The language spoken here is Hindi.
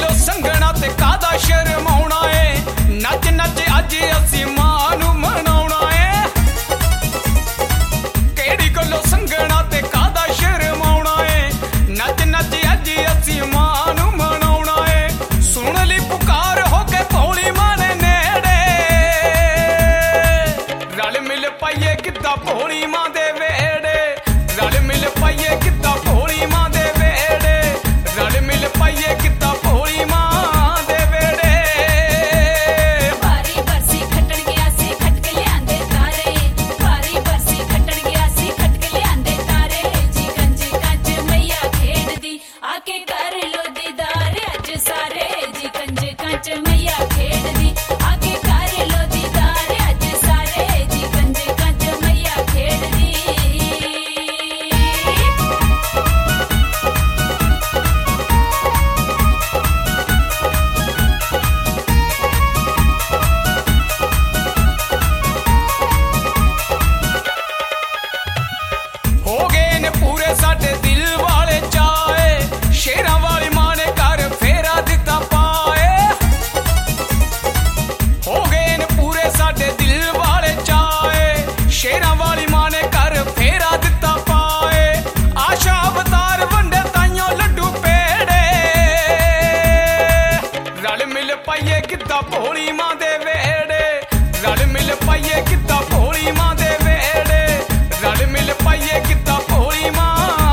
गलो संगना ते कादा शर्माउणा है, नच नच अज असी मां नू मनाउणा है। केड़ी गलो संगना ते कादा शर्माउणा है, नच नच अज असी मां नू मनाउणा है। सुन ली पुकार हो के भोली मां ने नेड़े, रल मिल पाइए गिद्धा भोली मां दे वेड़े, रल मिल पाइए गिद्धा भोली मां दे वेड़े, रल मिल पाइए गिद्धा भोली मां दे वेड़े। भारी बरसी खट्टण गया सी खटक लियांदे तारे, भारी बरसी खट्टण गया सी खटक लियांदे तारे। जी कंज मैया खेड़दी आके कर लो दीदार अज सारे, जी कंज मैया खेड़दी आके कर लो दीदार अज सारे, जी कंज मैया खेड़दी। हो गए ने पूरे साडे दिल वाले चाए, शेरां वाली मां ने घर फेरा दिता पाए। हो गए ने पूरे साडे दिल वाले चाए, शेरां वाली मां ने घर फेरा दिता पाए। आशा अवतार वंडे ताइयों लड्डू पेड़े, रल मिल पाइए गिद्धा भोली मां दे वेड़े, रल मिल पाइए गिद्धा भोली मां दे वेड़े, रल मिल पाइए गिद्धा भोली मां